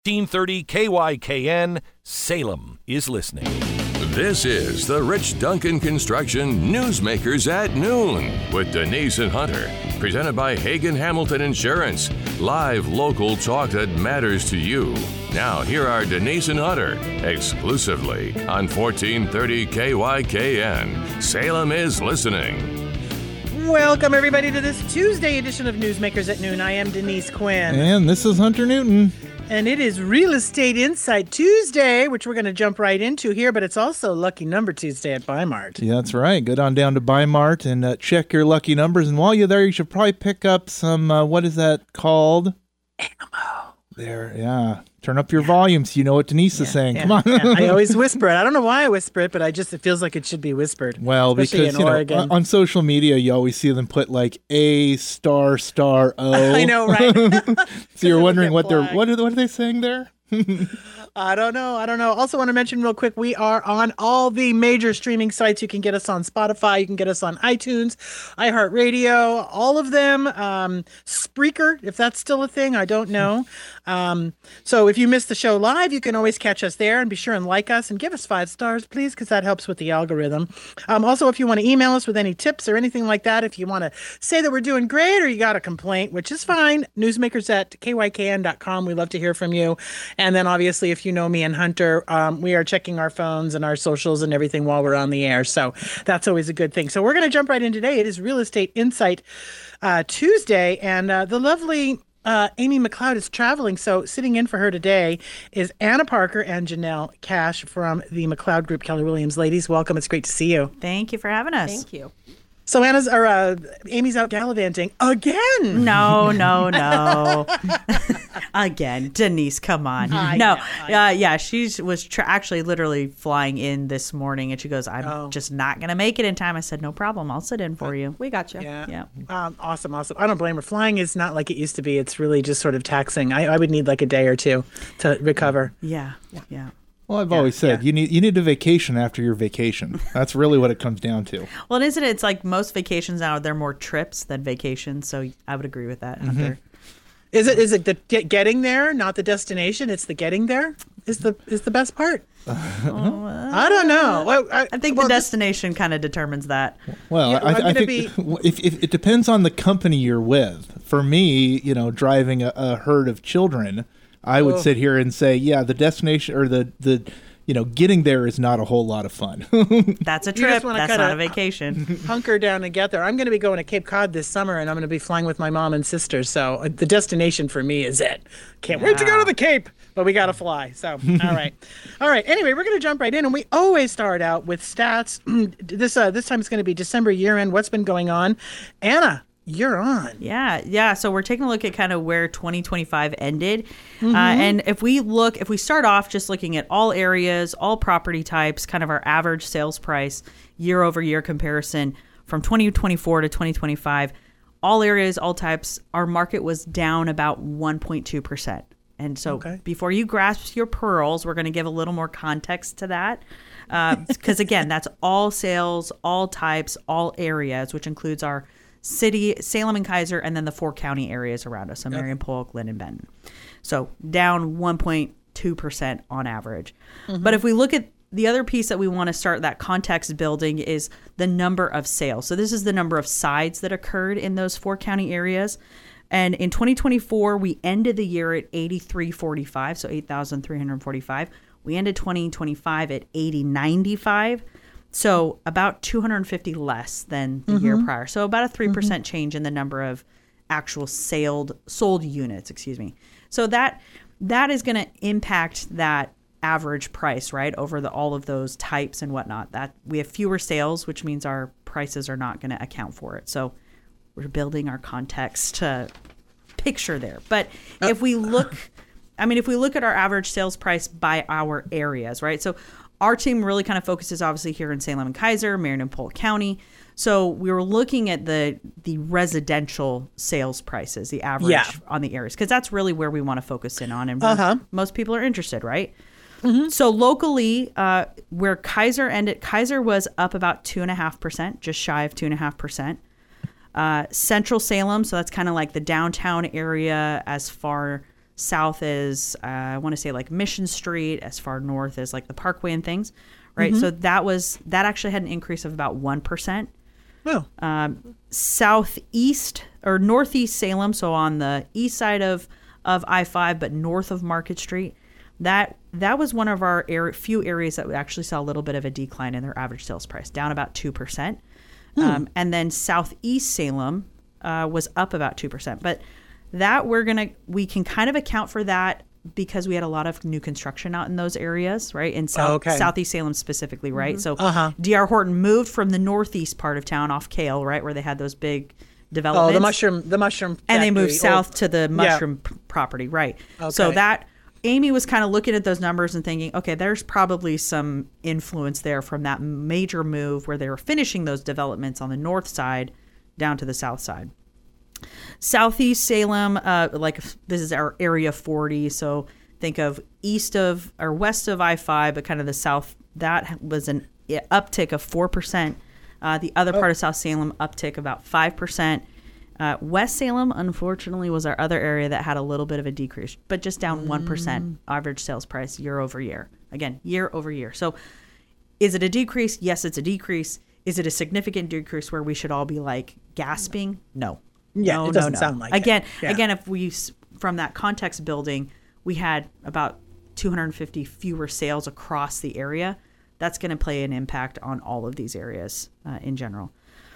1430 KYKN, Salem is listening. This is the Rich Duncan Construction Newsmakers at Noon with Denise and Hunter. Presented by Hagen Hamilton Insurance. Live local talk that matters to you. Now, here are Denise and Hunter, exclusively on 1430 KYKN. Salem is listening. Welcome, everybody, to this Tuesday edition of Newsmakers at Noon. I am Denise Quinn. And this is Hunter Newton. And it is Real Estate Insight Tuesday, which we're going to jump right into here, but it's also Lucky Number Tuesday at Bi-Mart. Yeah, that's right. Go on down to Bi-Mart and check your lucky numbers. And while you're there, you should probably pick up some, what is that called? Ammo. There, yeah. Turn up your volume so you know what Denise is saying. Come on. I always whisper it. I don't know why I whisper it, but it feels like it should be whispered. Well, because, on social media, you always see them put like A ***O. I know, right? So you're wondering what are they saying there? I don't know. Also want to mention real quick, we are on all the major streaming sites. You can get us on Spotify. You can get us on iTunes, iHeartRadio, all of them. Spreaker, if that's still a thing, I don't know. So if you missed the show live, you can always catch us there, and be sure and like us and give us 5 stars, please, because that helps with the algorithm. Also, if you want to email us with any tips or anything like that, if you want to say that we're doing great or you got a complaint, which is fine, newsmakers@kykn.com. We love to hear from you. And then obviously, if you know me and Hunter, we are checking our phones and our socials and everything while we're on the air. So that's always a good thing. So we're going to jump right in today. It is Real Estate Insight Tuesday, and the lovely Amy McLeod is traveling. So sitting in for her today is Anna Parker and Janelle Cash from the McLeod Group. Keller Williams. Ladies, welcome. It's great to see you. Thank you for having us. Thank you. So Amy's out gallivanting again. No. Again, Denise, come on. I know. She was actually literally flying in this morning, and she goes, I'm just not going to make it in time. I said, no problem. I'll sit in for you. We got you. Yeah. Awesome. I don't blame her. Flying is not like it used to be. It's really just sort of taxing. I would need like a day or two to recover. Yeah. Well, I've always said you need a vacation after your vacation. That's really what it comes down to. Well, isn't it? It's like most vacations now, they're more trips than vacations. So I would agree with that, Hunter. Is it the getting there, not the destination? It's the getting there is the best part. I don't know. Well, I think the destination kind of determines that. Well, I think if it depends on the company you're with. For me, driving a herd of children, I would sit here and say, the destination or the getting there is not a whole lot of fun. That's a trip. That's not a vacation. Hunker down and get there. I'm going to be going to Cape Cod this summer, and I'm going to be flying with my mom and sister. So the destination for me is it. Can't wait to go to the Cape, but we got to fly. So, all right. Anyway, we're going to jump right in, and we always start out with stats. This time it's going to be December year-end. What's been going on? Anna, you're on. Yeah. So we're taking a look at kind of where 2025 ended. And if we start off just looking at all areas, all property types, kind of our average sales price year over year comparison from 2024 to 2025, all areas, all types, our market was down about 1.2%. And so before you grasp your pearls, we're going to give a little more context to that. Because again, that's all sales, all types, all areas, which includes our city, Salem and Kaiser, and then the 4 county areas around us, so Marion, Polk, Lynn, and Benton. So down 1.2% on average. But if we look at the other piece that we want to start that context building is the number of sales. So this is the number of sides that occurred in those 4 county areas. And in 2024, we ended the year at 8,345, so 8,345. We ended 2025 at 8,095. So about 250 less than the year prior. So about a 3% change in the number of actual sold units, So that is going to impact that average price, right, over all of those types and whatnot. That we have fewer sales, which means our prices are not going to account for it. So we're building our context picture there. But if we look at our average sales price by our areas, right? So our team really kind of focuses obviously here in Salem and Kaiser, Marion and Polk County. So we were looking at the residential sales prices, the average on the areas, because that's really where we want to focus in on, and most people are interested, right? So locally, where Kaiser ended, Kaiser was up about 2.5%, just shy of 2.5%. Central Salem, so that's kind of like the downtown area as far south as I want to say like Mission Street, as far north as like the Parkway and things, right? So that actually had an increase of about 1%. Oh. Southeast or northeast Salem, so on the east side of I-5, but north of Market Street, that was one of our few areas that we actually saw a little bit of a decline in their average sales price, down about 2%. And then southeast Salem was up about 2%. But that we can kind of account for that because we had a lot of new construction out in those areas, right? In southeast Salem specifically, right? So D.R. Horton moved from the northeast part of town off Kale, right, where they had those big developments. Oh, the mushroom factory. And they moved south to the mushroom property, right? Okay. So that Amy was kind of looking at those numbers and thinking, okay, there's probably some influence there from that major move where they were finishing those developments on the north side down to the south side. Southeast Salem, like this is our area 40, so think of east of or west of I-5, but kind of the south. That was an uptick of 4%. The other part of South Salem uptick about 5%. West Salem, unfortunately, was our other area that had a little bit of a decrease, but just down 1% average sales price year over year. Again, year over year. So is it a decrease? Yes, it's a decrease. Is it a significant decrease where we should all be like gasping? No. Yeah, no, it doesn't sound like it. Yeah. Again, if we, from that context building, we had about 250 fewer sales across the area. That's going to play an impact on all of these areas in general.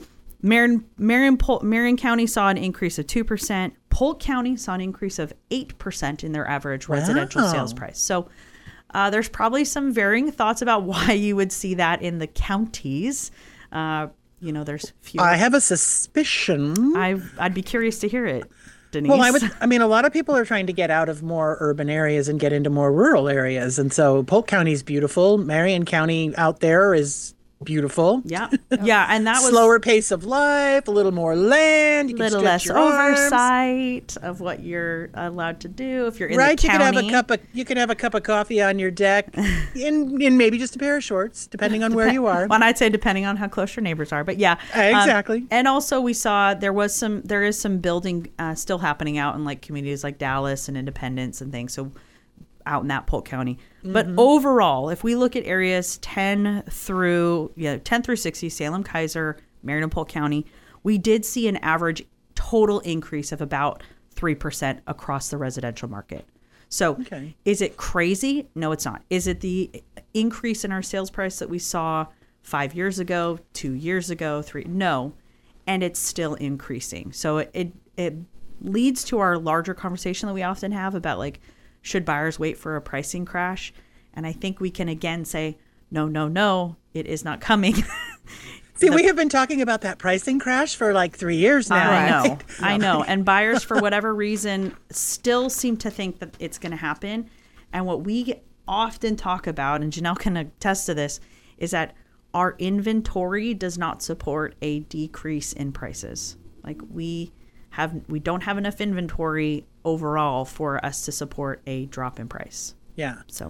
Marion County saw an increase of 2%. Polk County saw an increase of 8% in their average residential sales price. So there's probably some varying thoughts about why you would see that in the counties. There's few. I have a suspicion. I'd be curious to hear it, Denise. Well, a lot of people are trying to get out of more urban areas and get into more rural areas. And so Polk County is beautiful. Marion County out there is beautiful. Yeah. Yeah. And that was slower pace of life, a little more land, a little less oversight of what you're allowed to do if you're in the county. You can have a cup of coffee on your deck in maybe just a pair of shorts, depending on where you are. Well, I'd say depending on how close your neighbors are, but yeah. Exactly. And also we saw there is some building still happening out in like communities like Dallas and Independence and things. So out in that Polk County. But overall, if we look at areas 10 through 60, Salem, Kaiser, Marion, and Polk County, we did see an average total increase of about 3% across the residential market. So Is it crazy? No, it's not. Is it the increase in our sales price that we saw 5 years ago, 2 years ago, 3? No. And it's still increasing. So it leads to our larger conversation that we often have about like, should buyers wait for a pricing crash? And I think we can again say, no, it is not coming. See, we have been talking about that pricing crash for like 3 years now. I know. And buyers, for whatever reason, still seem to think that it's going to happen. And what we often talk about, and Janelle can attest to this, is that our inventory does not support a decrease in prices. Like we don't have enough inventory overall for us to support a drop in price. Yeah. So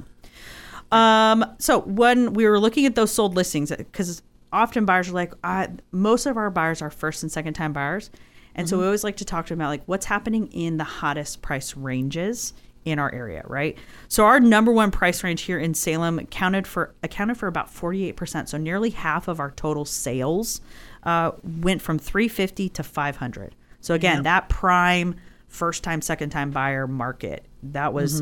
when we were looking at those sold listings, because often buyers are like, most of our buyers are first and second time buyers. And so we always like to talk to them about like what's happening in the hottest price ranges in our area, right? So our number one price range here in Salem accounted for about 48%. So nearly half of our total sales went from $350 to $500. So again, that prime first time, second time buyer market, that was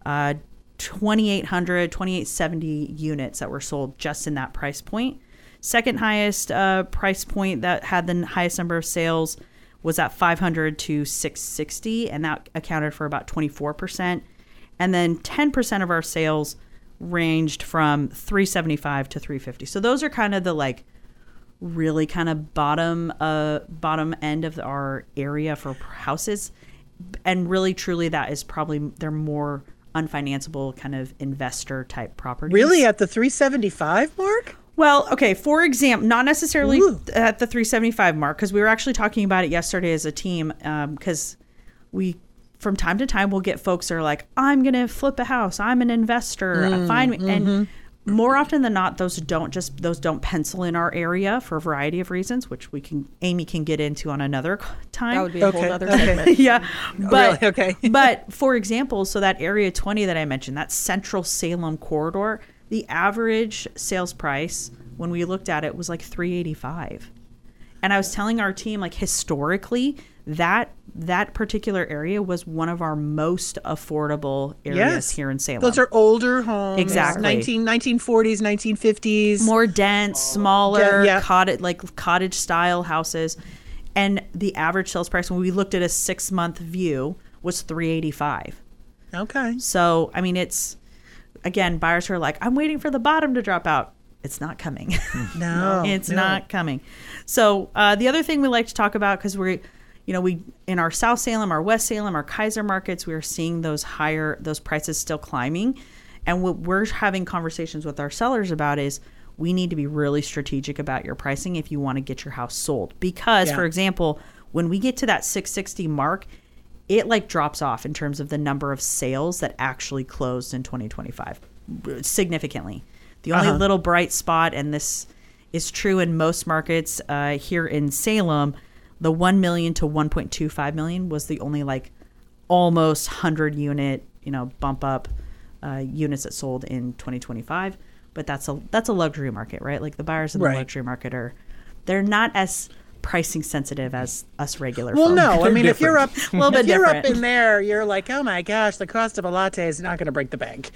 2,870 units that were sold just in that price point. Second highest price point that had the highest number of sales was at 500 to 660, and that accounted for about 24%. And then 10% of our sales ranged from 375 to 350. So those are kind of the like really kind of bottom end of our area for houses. And really, truly, that is probably they're more unfinanceable kind of investor type properties. Really, at the 375 mark? Well, okay, for example, not necessarily at the 375 mark, because we were actually talking about it yesterday as a team, because we, from time to time, we'll get folks that are like, I'm going to flip a house. I'm an investor. And more often than not, those don't pencil in our area for a variety of reasons, which Amy can get into on another time. That would be a whole other segment. Yeah. But, really? Okay. But for example, so that area 20 that I mentioned, that central Salem corridor, the average sales price when we looked at it was like $385. And I was telling our team, like, historically, that particular area was one of our most affordable areas here in Salem. Those are older homes. Exactly. 1940s, 1950s. More dense, smaller, Yeah. cottage style houses. And the average sales price when we looked at a 6-month view was $385. Okay. So, I mean, it's, again, buyers are like, I'm waiting for the bottom to drop out. It's not coming. No. It's not coming. So the other thing we like to talk about, because we in our South Salem, our West Salem, our Kaiser markets, we are seeing those prices still climbing. And what we're having conversations with our sellers about is we need to be really strategic about your pricing if you want to get your house sold. Because, for example, when we get to that 660 mark, it like drops off in terms of the number of sales that actually closed in 2025 significantly. The only little bright spot, and this is true in most markets here in Salem, the 1 million to 1.25 million was the only like almost 100 unit, bump up units that sold in 2025. But that's a luxury market, right? Like the buyers in the luxury market they're not as pricing sensitive as us regular folk. No, I mean, if you're up different. in there, you're like, oh my gosh, the cost of a latte is not going to break the bank.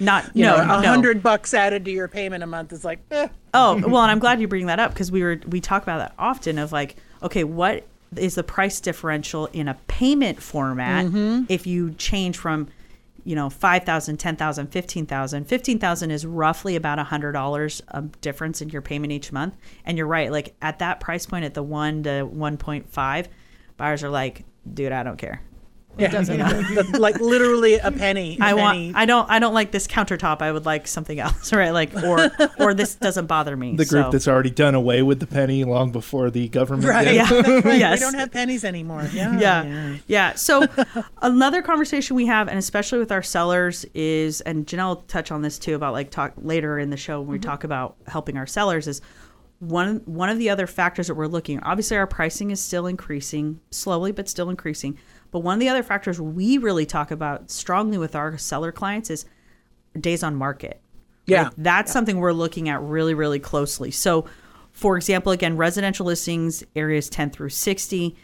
$100 added to your payment a month is like, eh. Oh, well, and I'm glad you bring that up because we talk about that often of like, okay, what is the price differential in a payment format if you change from, $5,000, $10,000, $15,000. $15,000 is roughly about $100 of difference in your payment each month. And you're right, like at that price point, at the 1 to 1.5, buyers are like, dude, I don't care. It doesn't like literally a penny. I don't like this countertop. I would like something else, right? Like or this doesn't bother me. The group that's already done away with the penny long before the government did. Yeah. Right. Yes. We don't have pennies anymore. Yeah. So another conversation we have, and especially with our sellers, is, and Janelle will touch on this too about like talk later in the show when we talk about helping our sellers, is one of the other factors that we're looking. Obviously, our pricing is still increasing slowly, but still increasing. But one of the other factors we really talk about strongly with our seller clients is days on market. Yeah. Right? That's something we're looking at really, really closely. So, for example, again, residential listings, areas 10 through 60,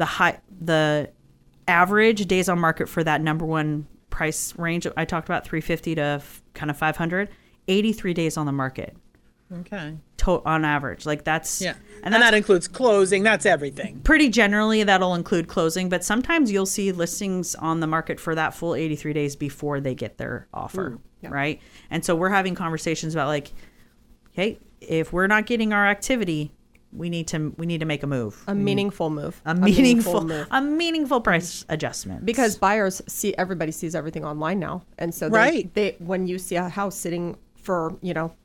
the average days on market for that number one price range I talked about, 350 to kind of 500, 83 days on the market. Okay. On average. Like that's... Yeah. And that includes closing. That's everything. Pretty generally, that'll include closing. But sometimes you'll see listings on the market for that full 83 days before they get their offer, right? And so we're having conversations about like, hey, if we're not getting our activity, we need to make a move. A meaningful move. A meaningful price adjustment. Because everybody sees everything online now. And so they when you see a house sitting for,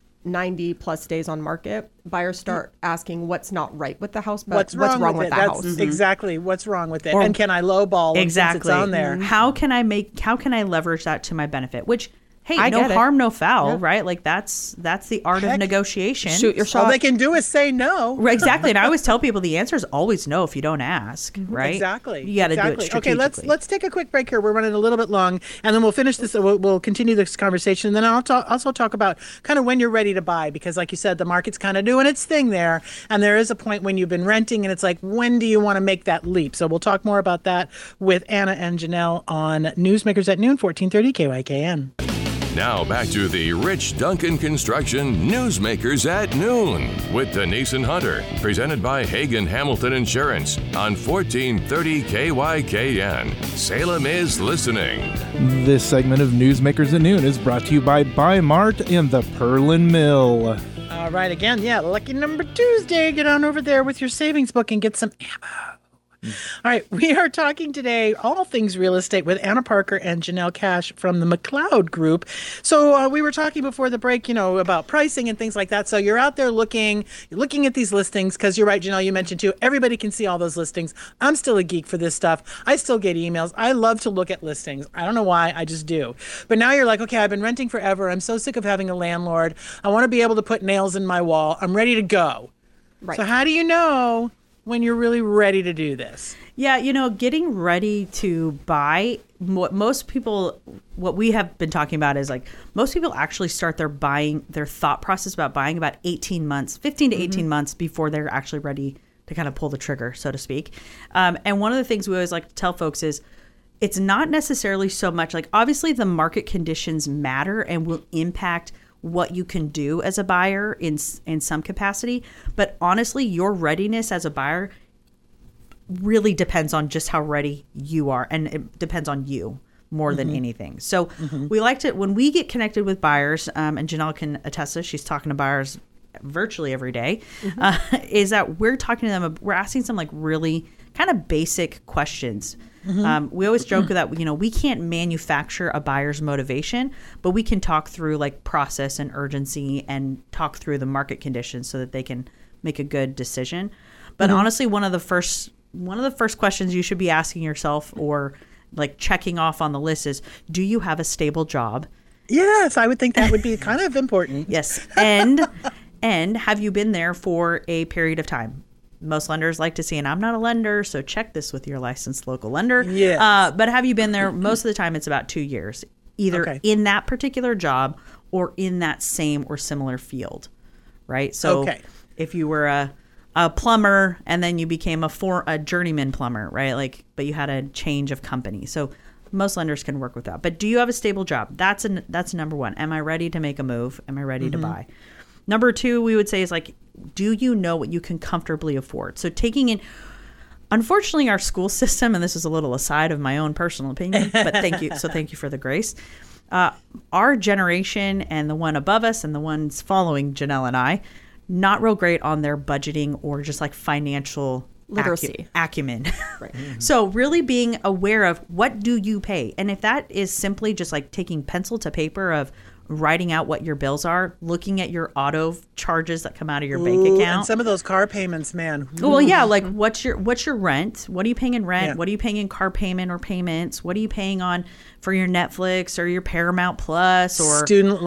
90 plus days on market, buyers start asking what's not right with the house, but what's wrong with the house. Exactly. What's wrong with it? And can I lowball it since it's on there? How can I leverage that to my benefit? Which, hey, no harm, no foul, right? Like that's the art of negotiation. Shoot your shot. All they can do is say no. Right, exactly. And I always tell people the answer is always no if you don't ask, right? Exactly. You got to do it strategically. Okay, let's take a quick break here. We're running a little bit long, and then we'll finish this. We'll continue this conversation. And then I'll also talk about kind of when you're ready to buy, because like you said, the market's kind of doing its thing there, and there is a point when you've been renting, and it's like, when do you want to make that leap? So we'll talk more about that with Anna and Janelle on Newsmakers at Noon, 1430 KYKN. Now back to the Rich Duncan Construction Newsmakers at Noon with Denise and Hunter, presented by Hagen Hamilton Insurance on 1430 KYKN. Salem is listening. This segment of Newsmakers at Noon is brought to you by Buy Mart and the Perlin Mill. All right, again, lucky number Tuesday. Get on over there with your savings book and get some ammo. All right, we are talking today all things real estate with Anna Parker and Janelle Cash from the McLeod Group. So we were talking before the break, about pricing and things like that. So you're out there looking at these listings because you're right, Janelle, you mentioned too, everybody can see all those listings. I'm still a geek for this stuff. I still get emails. I love to look at listings. I don't know why, I just do. But now you're like, okay, I've been renting forever. I'm so sick of having a landlord. I want to be able to put nails in my wall. I'm ready to go. Right. So how do you know when you're really ready to do this? Yeah, getting ready to buy, what we have been talking about is like most people actually start their thought process about buying about 15 to 18 months before they're actually ready to kind of pull the trigger, so to speak. And one of the things we always like to tell folks is it's not necessarily so much like, obviously the market conditions matter and will impact what you can do as a buyer in some capacity. But honestly, your readiness as a buyer really depends on just how ready you are. And it depends on you more than anything. So we like to, when we get connected with buyers, and Janelle can attest to this, she's talking to buyers virtually every day, is that we're talking to them, we're asking some like really kind of basic questions. We always joke that, we can't manufacture a buyer's motivation, but we can talk through like process and urgency and talk through the market conditions so that they can make a good decision. But honestly, one of the first questions you should be asking yourself or like checking off on the list is, do you have a stable job? Yes, I would think that would be kind of important. Yes. And have you been there for a period of time? Most lenders like to see, and I'm not a lender, so check this with your licensed local lender. Yes. But have you been there? Most of the time, it's about 2 years, either in that particular job or in that same or similar field, right? So if you were a plumber and then you became a journeyman plumber, right? Like, but you had a change of company. So most lenders can work with that. But do you have a stable job? That's number one. Am I ready to make a move? Am I ready to buy? Number two, we would say is like, do you know what you can comfortably afford? So taking in, unfortunately, our school system, and this is a little aside of my own personal opinion, but thank you. So thank you for the grace. Our generation and the one above us and the ones following Janelle and I, not real great on their budgeting or just like financial literacy acumen. Right. So really being aware of what do you pay? And if that is simply just like taking pencil to paper of writing out what your bills are, looking at your auto charges that come out of your bank account. And some of those car payments, man. Well, yeah, like what's your rent? What are you paying in rent? Yeah. What are you paying in car payment or payments? What are you paying on for your Netflix or your Paramount Plus or student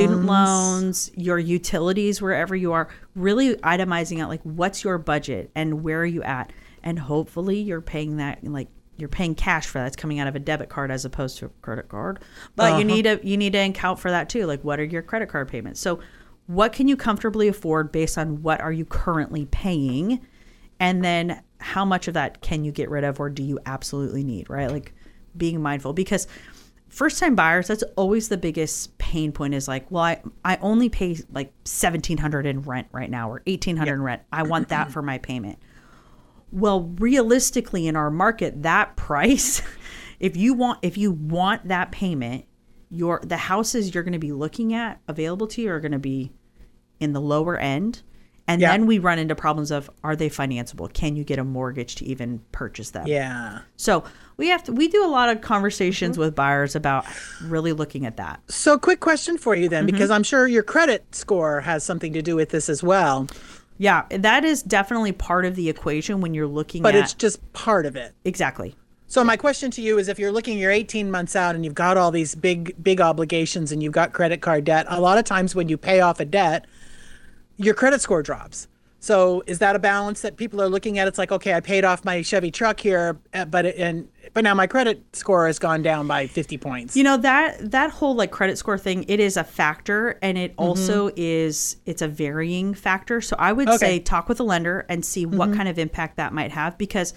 loans, your utilities, wherever you are, really itemizing out like what's your budget and where are you at? And hopefully you're paying that like you're paying cash for that. It's coming out of a debit card as opposed to a credit card. But you need to account for that too. Like what are your credit card payments? So what can you comfortably afford based on what are you currently paying? And then how much of that can you get rid of or do you absolutely need, right? Like being mindful, because first time buyers, that's always the biggest pain point is like, well, I only pay like $1,700 in rent right now or $1,800 in rent. I want that for my payment. Well, realistically in our market, that price, if you want that payment, the houses you're going to be looking at available to you are going to be in the lower end. And then we run into problems of, are they financeable? Can you get a mortgage to even purchase them? Yeah. So we do a lot of conversations with buyers about really looking at that. So quick question for you then, because I'm sure your credit score has something to do with this as well. Yeah, that is definitely part of the equation when you're looking But it's just part of it. Exactly. So my question to you is, if you're looking, you're 18 months out and you've got all these big obligations and you've got credit card debt, a lot of times when you pay off a debt, your credit score drops. So is that a balance that people are looking at? It's like, okay, I paid off my Chevy truck here, but now my credit score has gone down by 50 points. You know, that whole like credit score thing, it is a factor, and it also it's a varying factor. So I would say talk with a lender and see what kind of impact that might have, because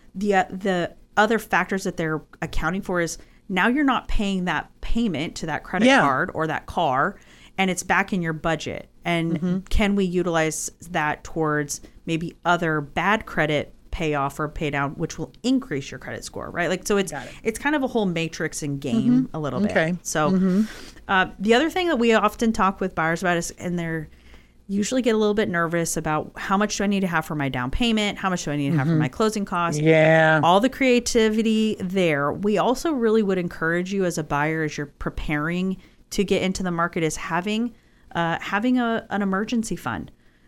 the other factors that they're accounting for is now you're not paying that payment to that credit card or that car, and it's back in your budget. And can we utilize that towards maybe other bad credit payoff or pay down, which will increase your credit score, right? Like, so it's kind of a whole matrix and game a little bit. So the other thing that we often talk with buyers about is, and usually get a little bit nervous about how much do I need to have for my down payment? How much do I need to have for my closing costs? Yeah. All the creativity there. We also really would encourage you as a buyer, as you're preparing to get into the market, is having an emergency fund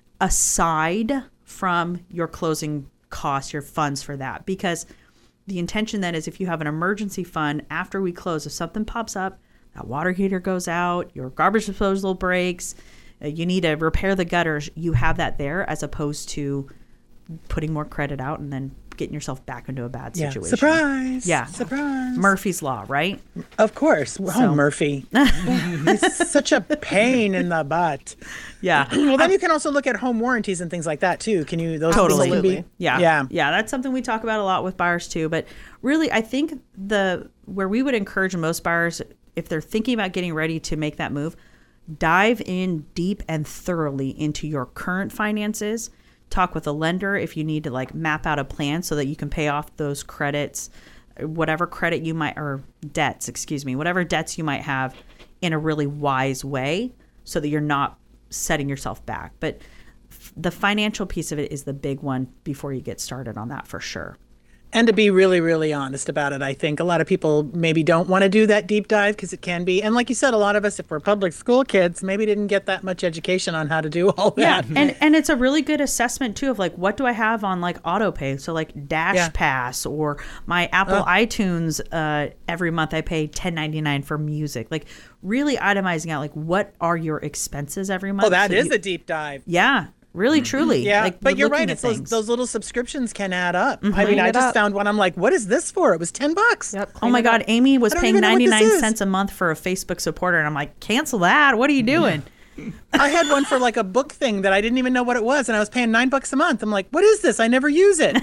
aside from your closing costs, your funds for that. Because the intention then is if you have an emergency fund after we close, if something pops up, that water heater goes out, your garbage disposal breaks, you need to repair the gutters, you have that there, as opposed to putting more credit out and then getting yourself back into a bad situation. Surprise. Yeah. Surprise. Murphy's Law, right? Of course. Oh, Murphy. He's such a pain in the butt. Yeah. Well, then you can also look at home warranties and things like that too. Can you? Those Totally. things can be, Yeah. That's something we talk about a lot with buyers too. But really, I think where we would encourage most buyers, if they're thinking about getting ready to make that move, dive in deep and thoroughly into your current finances. Talk with a lender if you need to map out a plan so that you can pay off those credits, whatever credit you might, or debts, whatever debts you might have, in a really wise way so that you're not setting yourself back. But the financial piece of it is the big one before you get started on that, for sure. And to be really, really honest about it, I think a lot of people maybe don't want to do that deep dive because it can be. And like you said, a lot of us, if we're public school kids, maybe didn't get that much education on how to do all that. Yeah, and it's a really good assessment too of what do I have on auto pay? So Dash Pass or my Apple iTunes. Every month I pay $10.99 for music. Really itemizing out what are your expenses every month. Oh, that is a deep dive. Yeah. Really, truly. Yeah, but you're right. It's those little subscriptions can add up. Mm-hmm. I mean, I just found one. I'm like, what is this for? It was $10. Yep. Oh my God, Amy was paying 99 cents a month for a Facebook supporter, and I'm like, cancel that. What are you doing? I had one for a book thing that I didn't even know what it was, and I was paying $9 a month. I'm like, what is this? I never use it.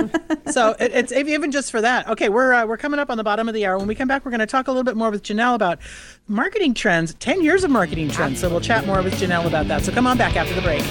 So it's even just for that. Okay, we're coming up on the bottom of the hour. When we come back, we're going to talk a little bit more with Janelle about marketing trends, 10 years of marketing trends. So we'll chat more with Janelle about that. So come on back after the break.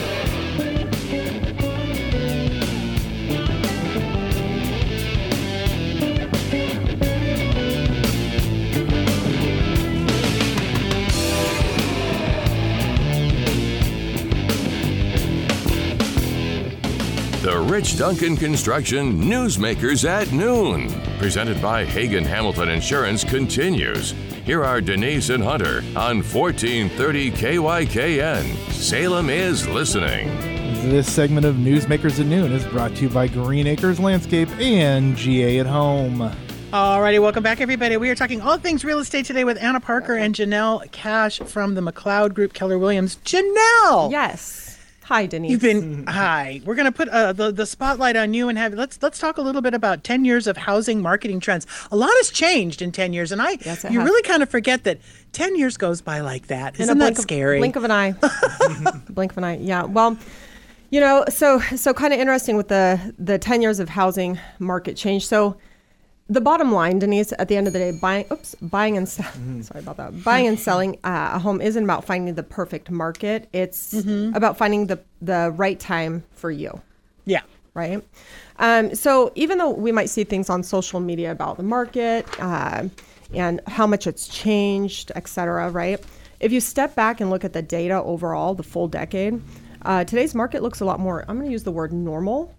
The Rich Duncan Construction Newsmakers at Noon, presented by Hagen Hamilton Insurance, continues. Here are Denise and Hunter on 1430 KYKN. Salem is listening. This segment of Newsmakers at Noon is brought to you by Green Acres Landscape and GA at Home. Alrighty, welcome back, everybody. We are talking all things real estate today with Anna Parker and Janelle Cash from the McLeod Group, Keller Williams. Janelle! Yes. Hi, Denise. You've been hi. We're going to put the spotlight on you and let's talk a little bit about 10 years of housing marketing trends. A lot has changed in 10 years, and you really kind of forget that 10 years goes by like that. Isn't that scary? Blink of an eye. Blink of an eye. Yeah. Well, so kind of interesting with the 10 years of housing market change. So the bottom line, Denise, at the end of the day, buying and selling a home isn't about finding the perfect market. It's about finding the right time for you. Yeah. Right. So even though we might see things on social media about the market and how much it's changed, et cetera, right? If you step back and look at the data overall, the full decade, today's market looks a lot more, I'm going to use the word normal,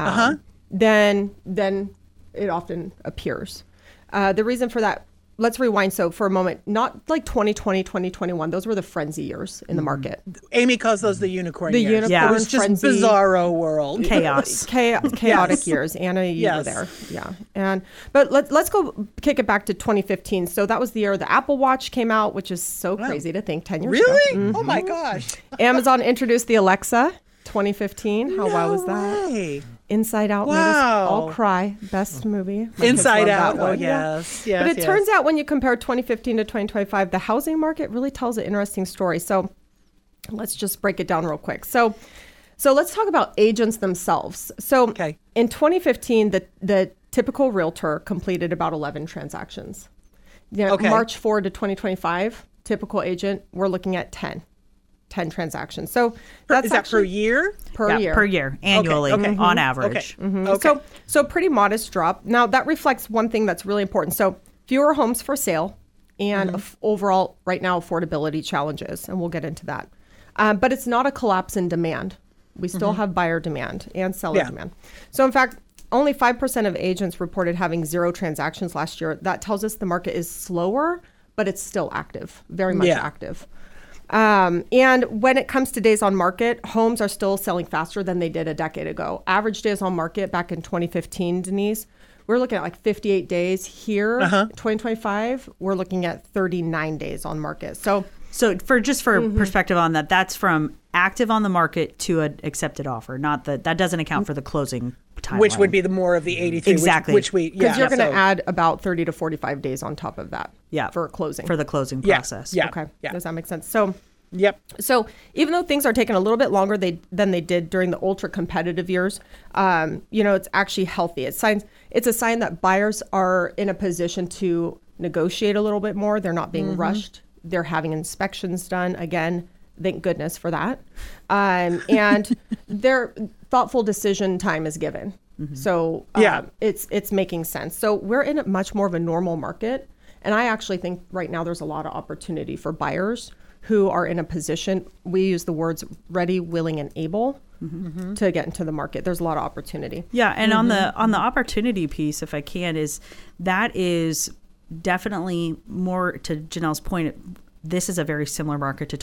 than it often appears. The reason for that, let's rewind. So for a moment, not like 2020, 2021, those were the frenzy years in the market. Amy calls those the unicorn years. Unicorn It was just frenzy, bizarro world. Chaos. Chaotic years. Anna, you were there. Yeah. But let's go kick it back to 2015. So that was the year the Apple Watch came out, which is so crazy to think 10 years ago. Really? Mm-hmm. Oh my gosh. Amazon introduced the Alexa, 2015. How wild was that? Way. Inside Out made us all cry. Best movie. Inside Out. Oh, yes. But it turns out when you compare 2015 to 2025, the housing market really tells an interesting story. So let's just break it down real quick. So let's talk about agents themselves. So in 2015, the typical realtor completed about 11 transactions. March forward to 2025, typical agent, we're looking at 10 transactions. So is that per year? Per year, annually, on average. Okay. Mm-hmm. So pretty modest drop. Now that reflects one thing that's really important. So fewer homes for sale and overall right now affordability challenges, and we'll get into that. But it's not a collapse in demand. We still have buyer demand and seller demand. So in fact, only 5% of agents reported having 0 transactions last year. That tells us the market is slower, but it's still active, very much active. And when it comes to days on market, homes are still selling faster than they did a decade ago. Average days on market back in 2015, Denise, we're looking at like 58 days. Here, 2025, we're looking at 39 days on market. So for perspective on that, that's from active on the market to an accepted offer. Not that doesn't account for the closing timeline, which would be the more of the 83. Exactly. Which we because you're going to add about 30 to 45 days on top of that. Yeah. For closing. For the closing process. Yeah. Okay. Yeah. Does that make sense? So. Yep. So even though things are taking a little bit longer than they did during the ultra competitive years, it's actually healthy. It's a sign that buyers are in a position to negotiate a little bit more. They're not being rushed. They're having inspections done. Again, thank goodness for that. And their thoughtful decision time is given. So it's making sense. So we're in a much more of a normal market. And I actually think right now there's a lot of opportunity for buyers who are in a position, we use the words ready, willing, and able to get into the market. There's a lot of opportunity. Yeah, and on the opportunity piece, if I can, is definitely more to Janelle's point. This is a very similar market to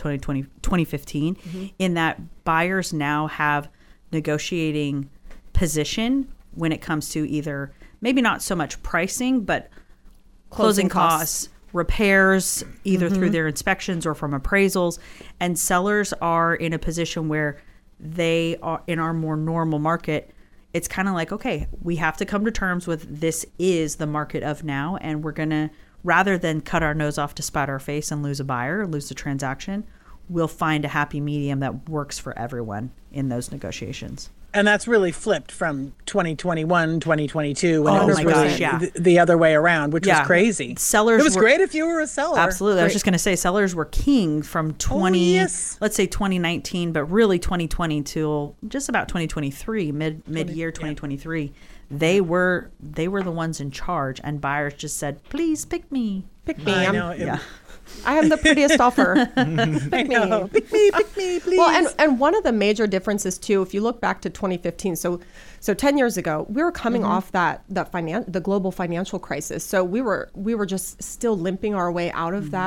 2015 in that buyers now have negotiating position when it comes to either maybe not so much pricing, but closing costs, repairs, either through their inspections or from appraisals. And sellers are in a position where they are in our more normal market. It's kind of like, okay, we have to come to terms with this is the market of now. And we're going to, rather than cut our nose off to spite our face and lose a buyer, lose the transaction, we'll find a happy medium that works for everyone in those negotiations. And that's really flipped from 2021, 2022, when it was really the other way around, which was crazy. Sellers it was great if you were a seller. Absolutely. Great. I was just going to say sellers were king from let's say 2019, but really 2020 till just about 2023, mid-year 2023. They were the ones in charge, and buyers just said, "Please pick me, pick me." I know. I am the prettiest offer. Pick me, please. Well, and one of the major differences too, if you look back to 2015, so 10 years ago, we were coming off the global financial crisis. So we were just still limping our way out of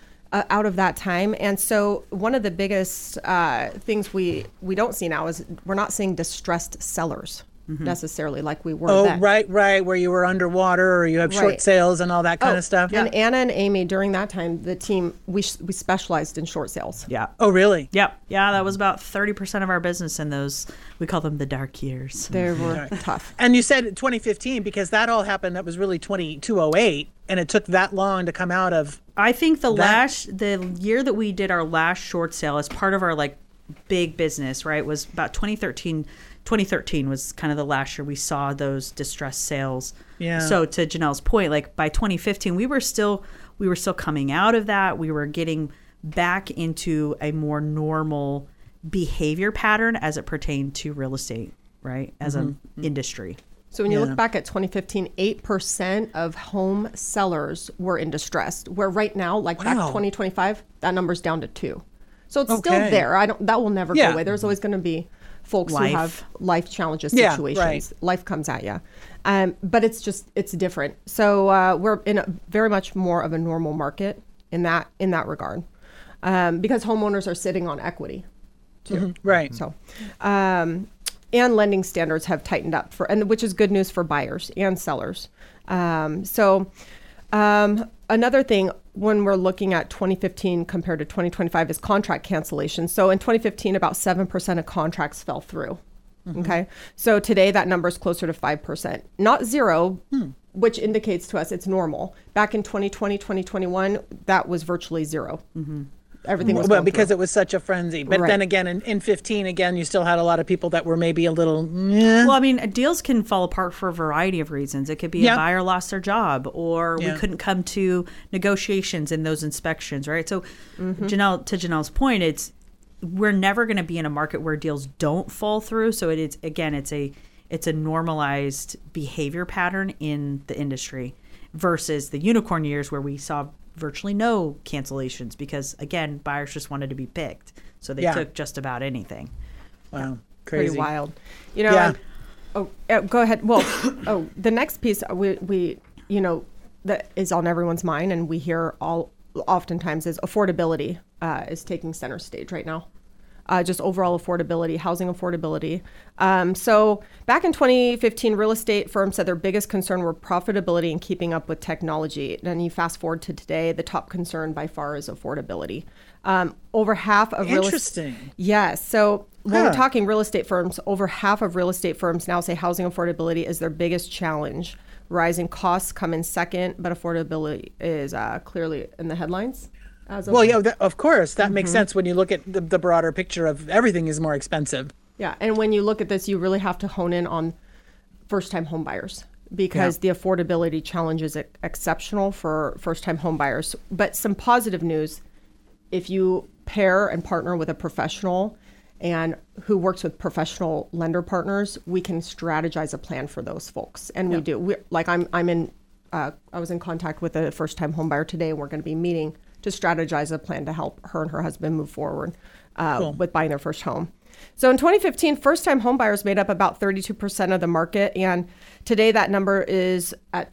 that time. And so one of the biggest things we don't see now is we're not seeing distressed sellers. Necessarily like we were then. Right, where you were underwater or you have short sales and all that kind of stuff. And Anna and Amy, during that time, the team, we specialized in short sales. Yeah. Oh, really? Yep. Yeah, that was about 30% of our business in those, we call them the dark years. They were tough. And you said 2015 because that all happened, that was really 2008, and it took that long to come out of. I think the year that we did our last short sale as part of our like big business, right, was about 2013. 2013 was kind of the last year we saw those distressed sales. Yeah. So to Janelle's point, like by 2015, we were still coming out of that. We were getting back into a more normal behavior pattern as it pertained to real estate, right? As an industry. So when you look back at 2015, 8% of home sellers were in distress, where right now, back 2025, that number's down to 2%. So it's still there. That will never go away. There's always going to be folks who have life challenges, situations. Right. Life comes at you. But it's different. So we're in very much more of a normal market in that regard, because homeowners are sitting on equity too. Right. So, and lending standards have tightened up which is good news for buyers and sellers. Another thing when we're looking at 2015 compared to 2025 is contract cancellation. So in 2015, about 7% of contracts fell through. Okay. So today that number is closer to 5%, not 0, which indicates to us it's normal. Back in 2020, 2021, that was virtually 0. Everything was because it was such a frenzy. But then again, in 15, again, you still had a lot of people that were maybe a little. Well, I mean, deals can fall apart for a variety of reasons. It could be a buyer lost their job, or we couldn't come to negotiations in those inspections, right? So, to Janelle's point, we're never going to be in a market where deals don't fall through. So it's a normalized behavior pattern in the industry versus the unicorn years where we saw virtually no cancellations because, again, buyers just wanted to be picked. So they took just about anything. Wow. Crazy. Pretty wild. You know, go ahead. Well, the next piece we that is on everyone's mind and we hear oftentimes is affordability is taking center stage right now. Just overall affordability, housing affordability. So back in 2015, real estate firms said their biggest concern were profitability and keeping up with technology. And you fast forward to today, the top concern by far is affordability. Over half of Interesting. Yes. So when we're talking real estate firms, over half of real estate firms now say housing affordability is their biggest challenge. Rising costs come in second, but affordability is clearly in the headlines. Of course. That makes sense when you look at the broader picture of everything is more expensive. Yeah. And when you look at this, you really have to hone in on first-time home buyers because the affordability challenge is exceptional for first-time home buyers. But some positive news, if you pair and partner with a professional and who works with professional lender partners, we can strategize a plan for those folks. And we do. I was in contact with a first-time home buyer today, and we're going to be meeting to strategize a plan to help her and her husband move forward with buying their first home. So in 2015, first-time home buyers made up about 32% of the market, and today that number is at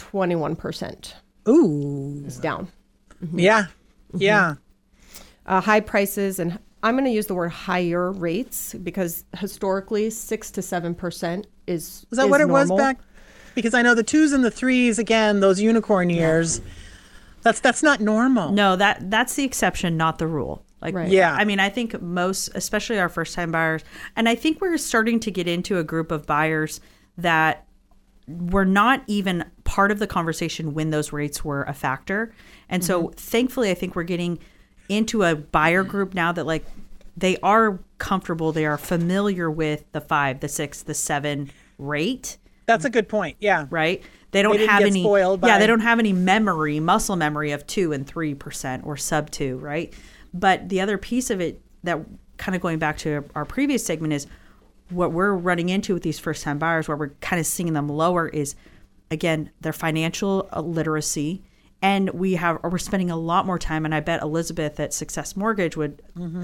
21%. Ooh. It's down. Mm-hmm. Yeah. Mm-hmm. Yeah. High prices, and I'm going to use the word higher rates because historically 6 to 7% is that what it normal. was back? Because I know the 2s and the 3s, again, those unicorn years, that's not normal. No, that's the exception, not the rule. I mean, I think most, especially our first-time buyers, and I think we're starting to get into a group of buyers that were not even part of the conversation when those rates were a factor. And so thankfully, I think we're getting into a buyer group now that they are comfortable, they are familiar with the 5, the 6, the 7 rate. That's a good point. Yeah. Right? They don't have any they don't have any muscle memory of 2 and 3% or sub 2, right? But the other piece of it that kind of going back to our previous segment is what we're running into with these first time buyers where we're kind of seeing them lower is, again, their financial literacy. And we're spending a lot more time, and I bet Elizabeth at Success Mortgage would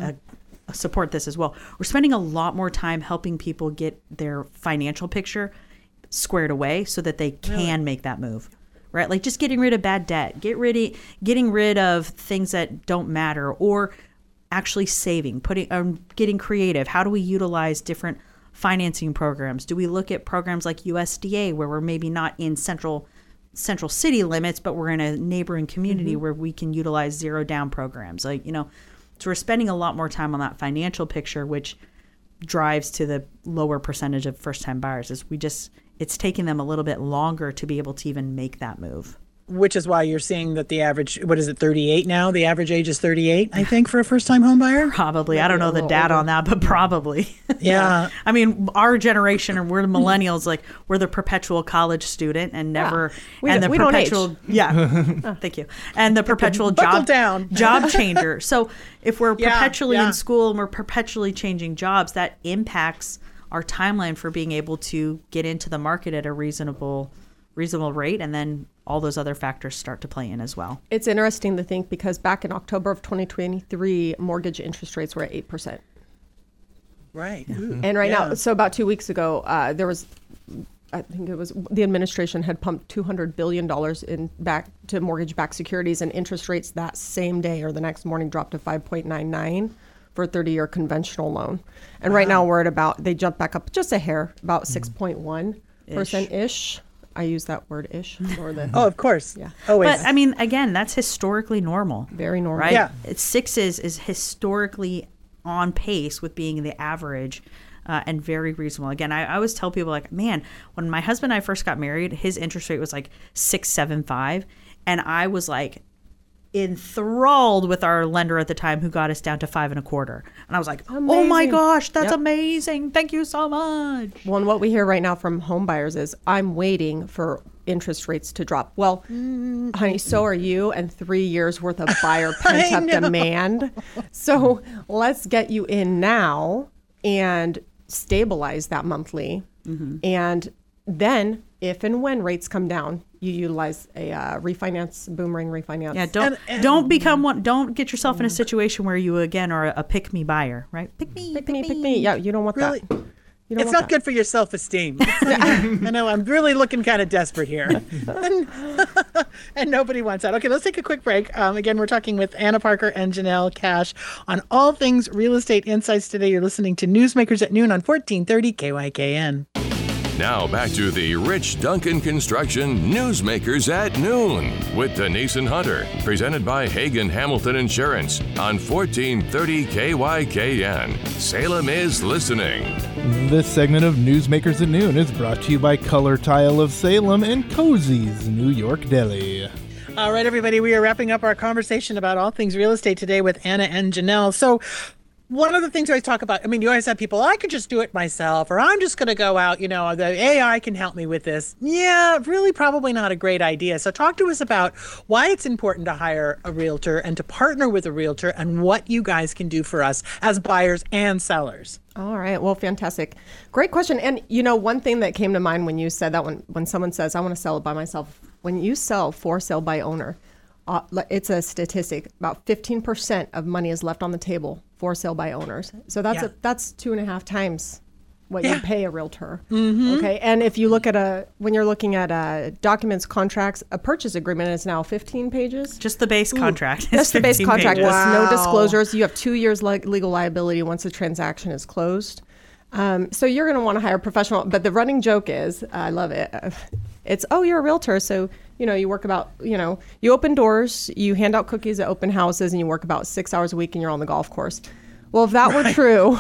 support this as well. We're spending a lot more time helping people get their financial picture squared away so that they can make that move, right? Like just getting rid of bad debt, getting rid of things that don't matter, or actually saving, getting creative. How do we utilize different financing programs? Do we look at programs like USDA where we're maybe not in central city limits, but we're in a neighboring community where we can utilize zero down programs? So we're spending a lot more time on that financial picture, which drives to the lower percentage of first time buyers. It's taking them a little bit longer to be able to even make that move. Which is why you're seeing that the average, 38 now? The average age is 38, I think, for a first-time home buyer? Probably. I don't know the data on that, but probably. Yeah. I mean, our generation, and we're the millennials, we're the perpetual college student and never... We don't age. Yeah. Thank you. And the perpetual job changer. So if we're perpetually in school and we're perpetually changing jobs, that impacts our timeline for being able to get into the market at a reasonable rate, and then all those other factors start to play in as well. It's interesting to think because back in October of 2023, mortgage interest rates were at 8%. Right. Ooh. And now, so about 2 weeks ago, there was, I think it was the administration had pumped $200 billion back to mortgage-backed securities, and interest rates that same day or the next morning dropped to 5.99 for a 30-year conventional loan. And right now we're at they jumped back up just a hair, about 6.1%-ish. I use that word ish more than. Oh, of course. Yeah. Always. But I mean, again, that's historically normal. Very normal. Right? Yeah. 6 is historically on pace with being the average and very reasonable. Again, I always tell people man, when my husband and I first got married, his interest rate was 6.75. And I was enthralled with our lender at the time who got us down to 5.25. And I was amazing. Oh my gosh, that's amazing. Thank you so much. Well, and what we hear right now from home buyers is I'm waiting for interest rates to drop. Well, honey, so are you, and 3 years worth of buyer pent up demand. So let's get you in now and stabilize that monthly. And then if and when rates come down, you utilize a refinance, boomerang refinance. Yeah, don't become one. Don't get yourself in a situation where you again are a pick me buyer, right? Pick me. Yeah, you don't want that. It's not good for your self-esteem. I know, I'm really looking kind of desperate here. And nobody wants that. Okay, let's take a quick break. Again, we're talking with Anna Parker and Janelle Cash on all things real estate insights today. You're listening to Newsmakers at Noon on 1430 KYKN. Now back to the Rich Duncan Construction Newsmakers at Noon with Denise and Hunter, presented by Hagen Hamilton Insurance on 1430 KYKN. Salem is listening. This segment of Newsmakers at Noon is brought to you by Color Tile of Salem and Cozy's New York Deli. All right, everybody, we are wrapping up our conversation about all things real estate today with Anna and Janelle. So one of the things I always talk about, I mean, you always have people, I could just do it myself, or I'm just going to go out, the AI can help me with this. Yeah, really probably not a great idea. So talk to us about why it's important to hire a realtor and to partner with a realtor and what you guys can do for us as buyers and sellers. All right. Well, fantastic. Great question. And, one thing that came to mind when you said that, when someone says, I want to sell it by myself, when you sell for sale by owner, it's a statistic. About 15% of money is left on the table for sale by owners. So that's 2.5 times what you pay a realtor. Mm-hmm. Okay. And if you look at when you're looking at documents, contracts, a purchase agreement is now 15 pages. Just the base contract. That's the base contract. Pages. Wow. No disclosures. You have 2 years legal liability once the transaction is closed. So you're going to want to hire a professional. But the running joke is, I love it. It's, you're a realtor. So, you work about, you open doors, you hand out cookies at open houses, and you work about 6 hours a week and you're on the golf course. Well, if that were true,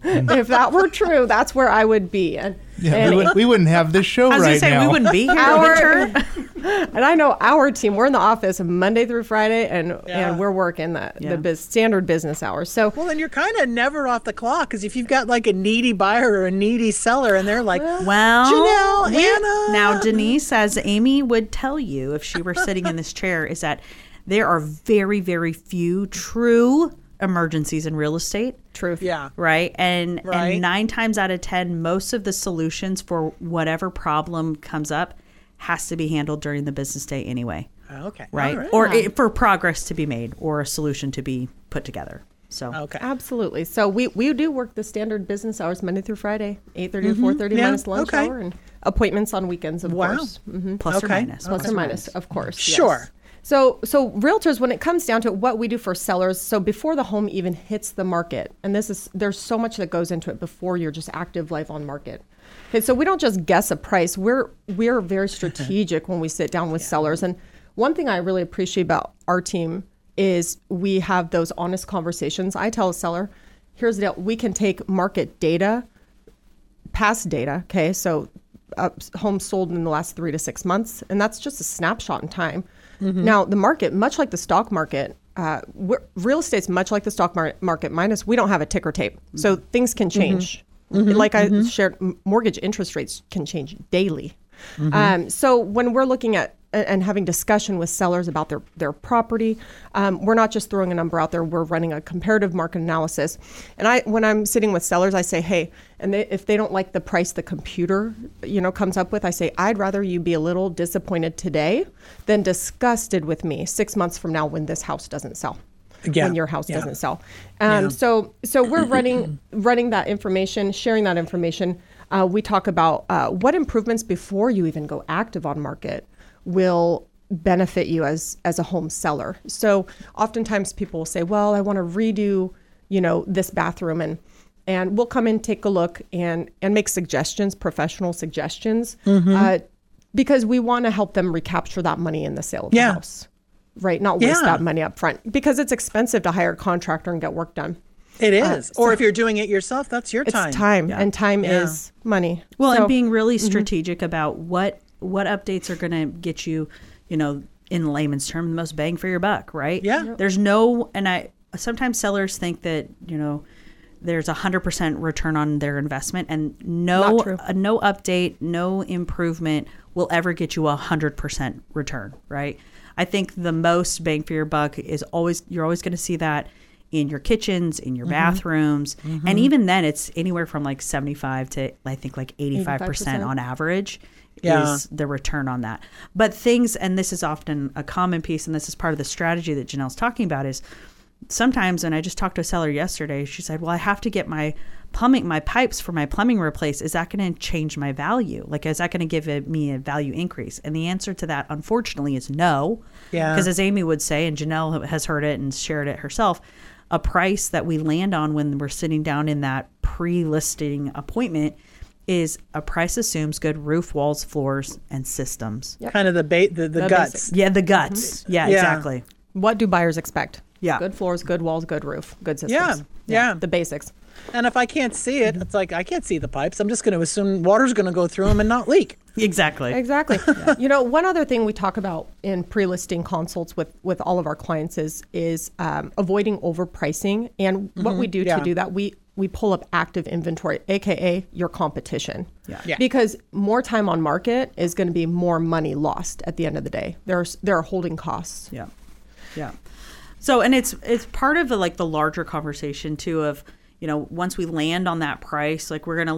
that's where I would be. And we wouldn't have this show right now. We wouldn't be here. And I know our team, we're in the office Monday through Friday, and we're working the standard business hours. So, well, and you're kind of never off the clock, because if you've got like a needy buyer or a needy seller, and they're like, Janelle, Anna. Now, Denise, as Amy would tell you if she were sitting in this chair, is that there are very, very few true emergencies in real estate. Truth. Yeah. Right. And 9 times out of 10, most of the solutions for whatever problem comes up has to be handled during the business day anyway. Okay. Right. Or for progress to be made or a solution to be put together. So absolutely. So we do work the standard business hours Monday through Friday, 8:30 to 4:30 minus lunch hour, and appointments on weekends, of course. Mm-hmm. Plus or minus. Plus or minus, of course. Sure. Yes. So realtors, when it comes down to what we do for sellers, so before the home even hits the market, and there's so much that goes into it before you're just active live on market. Okay, so we don't just guess a price. We're very strategic when we sit down with sellers. And one thing I really appreciate about our team is we have those honest conversations. I tell a seller, here's the deal. We can take market data, past data, okay, so homes sold in the last 3 to 6 months, and that's just a snapshot in time. Mm-hmm. Now, the market, much like the stock market, real estate's much like the stock market, minus we don't have a ticker tape. So things can change. Mm-hmm. Like I shared, mortgage interest rates can change daily. Mm-hmm. So when we're looking at and having discussion with sellers about their property, we're not just throwing a number out there. We're running a comparative market analysis. And when I'm sitting with sellers, I say, hey, and if they don't like the price the computer comes up with, I say, I'd rather you be a little disappointed today than disgusted with me 6 months from now when this house doesn't sell. Yeah. When your house doesn't sell. So we're running that information, sharing that information. We talk about what improvements before you even go active on market will benefit you as a home seller. So oftentimes people will say, well, I want to redo, this bathroom, and we'll come in, take a look and make suggestions, professional suggestions, because we want to help them recapture that money in the sale of the house. Right, not waste that money up front, because it's expensive to hire a contractor and get work done. It is. Or if you're doing it yourself, that's your time. It's time, and time is money. Well, and being really strategic about what updates are going to get you, in layman's term, the most bang for your buck, right? Yeah. There's sometimes sellers think that, there's 100% return on their investment, and no update, no improvement will ever get you 100% return, right? I think the most bang for your buck is you're always going to see that in your kitchens, in your bathrooms. And even then it's anywhere from like 75 to I think like 85% on average is the return on that. But things, and this is often a common piece, and this is part of the strategy that Janelle's talking about, is sometimes, and I just talked to a seller yesterday, she said, well, I have to get my pipes for my plumbing replaced. Is that going to change my value? Like, is that going to give me a value increase? And the answer to that, unfortunately, is no. Yeah. Because as Amy would say, and Janelle has heard it and shared it herself, a price that we land on when we're sitting down in that pre-listing appointment is a price assumes good roof, walls, floors, and systems. Yep. Kind of the guts. Basic. Yeah, the guts. Mm-hmm. Yeah, exactly. What do buyers expect? Yeah. Good floors, good walls, good roof, good systems. Yeah. The basics. And if I can't see it, it's like I can't see the pipes. I'm just going to assume water's going to go through them and not leak. Exactly. Yeah. One other thing we talk about in pre-listing consults with all of our clients is avoiding overpricing. And what we do to do that, we pull up active inventory, aka your competition. Yeah. Because more time on market is going to be more money lost at the end of the day. There are holding costs. Yeah. So, and it's part of the larger conversation too of, once we land on that price, like we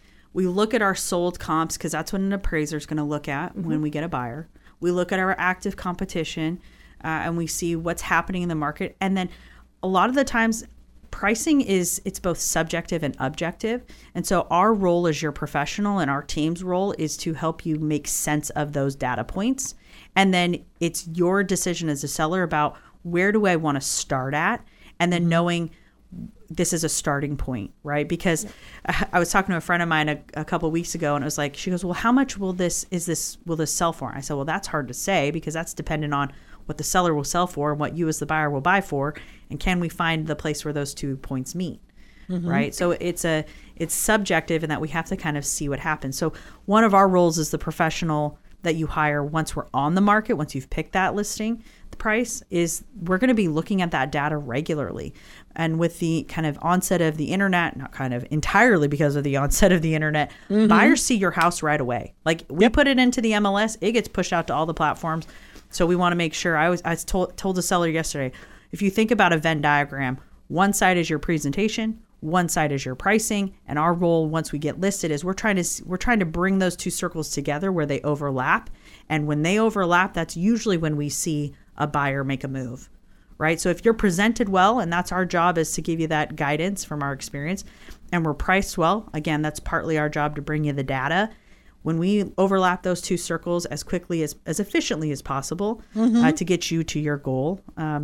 look at our sold comps, because that's what an appraiser is going to look at when we get a buyer. We look at our active competition and we see what's happening in the market. And then a lot of the times pricing it's both subjective and objective. And so our role as your professional and our team's role is to help you make sense of those data points. And then it's your decision as a seller about where do I want to start at? And then knowing this is a starting point, right? Because I was talking to a friend of mine a couple of weeks ago, and it was like, she goes, well, how much will this sell for? And I said, well, that's hard to say, because that's dependent on what the seller will sell for and what you as the buyer will buy for. And can we find the place where those 2 points meet? Right? So it's subjective in that we have to kind of see what happens. So one of our roles is the professional that you hire once we're on the market, once you've picked that listing, the price is we're going to be looking at that data regularly. And with the kind of onset of the internet, not kind of entirely because of the onset of the internet, buyers see your house right away. Like we put it into the MLS, it gets pushed out to all the platforms. So we want to make sure, I told the seller yesterday, if you think about a Venn diagram, one side is your presentation, one side is your pricing, and our role once we get listed is we're trying to bring those two circles together where they overlap. And when they overlap, that's usually when we see a buyer make a move, right? So if you're presented well, and that's our job, is to give you that guidance from our experience, and we're priced well, again, that's partly our job to bring you the data. When we overlap those two circles as quickly as efficiently as possible to get you to your goal,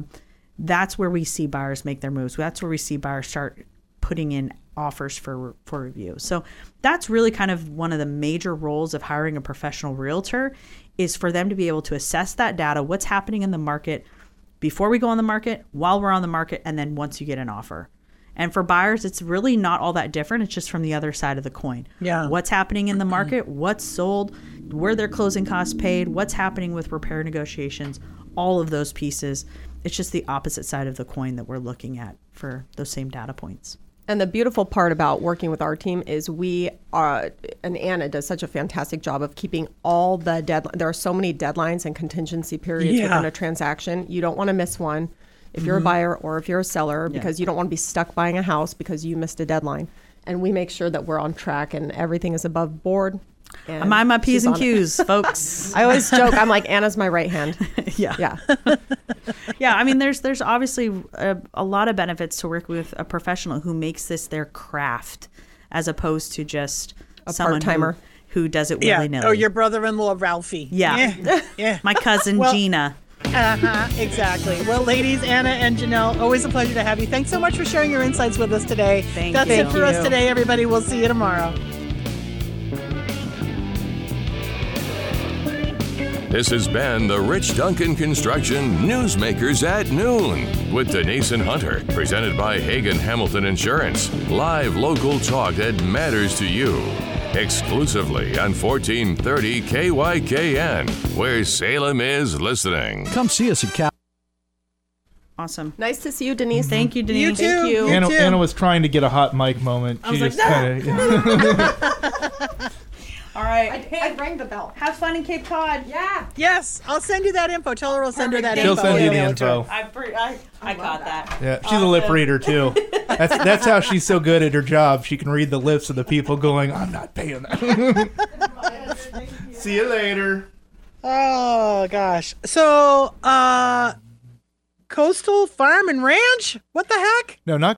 that's where we see buyers make their moves. That's where we see buyers start putting in offers for review. So that's really kind of one of the major roles of hiring a professional realtor, is for them to be able to assess that data, what's happening in the market before we go on the market, while we're on the market, and then once you get an offer. And for buyers, it's really not all that different. It's just from the other side of the coin. Yeah. What's happening in the market, what's sold, where their closing costs paid, what's happening with repair negotiations, all of those pieces. It's just the opposite side of the coin that we're looking at for those same data points. And the beautiful part about working with our team is we are, and Anna does such a fantastic job of keeping all the deadlines. There are so many deadlines and contingency periods within a transaction. You don't want to miss one if you're a buyer or if you're a seller, because you don't want to be stuck buying a house because you missed a deadline. And we make sure that we're on track and everything is above board. I mind my P's and Q's, folks. I always joke, I'm like, Anna's my right hand. Yeah. I mean, there's obviously a lot of benefits to work with a professional who makes this their craft, as opposed to just a part-timer who does it willy-nilly. Or your brother-in-law, Ralphie. Yeah. My cousin, Gina. Exactly. Well, ladies, Anna and Janelle, always a pleasure to have you. Thanks so much for sharing your insights with us today. That's it for us today, everybody. We'll see you tomorrow. This has been the Rich Duncan Construction Newsmakers at Noon with Denise and Hunter, presented by Hagen Hamilton Insurance. Live local talk that matters to you. Exclusively on 1430 KYKN, where Salem is listening. Come see us at Cal. Awesome. Nice to see you, Denise. Thank you, Denise. You too. Thank you. Anna was trying to get a hot mic moment. I was like, all right. I rang the bell. Have fun in Cape Cod. Yeah. Yes, I'll send you that info. Tell her I'll send her that info. She'll send you the info. I got that. Yeah, she's a lip reader too. That's how she's so good at her job. She can read the lips of the people going, I'm not paying that. See you later. Oh gosh. So, Coastal Farm and Ranch? What the heck? No, not